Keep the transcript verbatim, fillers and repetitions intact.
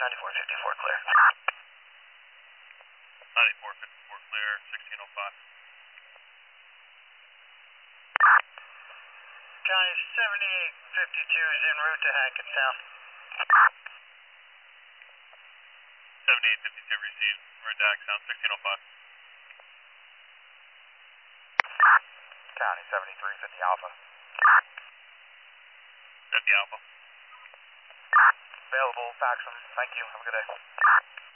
ninety-four fifty-four clear. ninety-four fifty-four clear, sixteen oh five. County seventy-eight fifty-two is en route to Hackettstown. seventy-eight fifty-two received, we're in Hackettstown, sixteen oh five. County seventy-three fifty Alpha. fifty Alpha. Available, fax them. Thank you. Have a good day.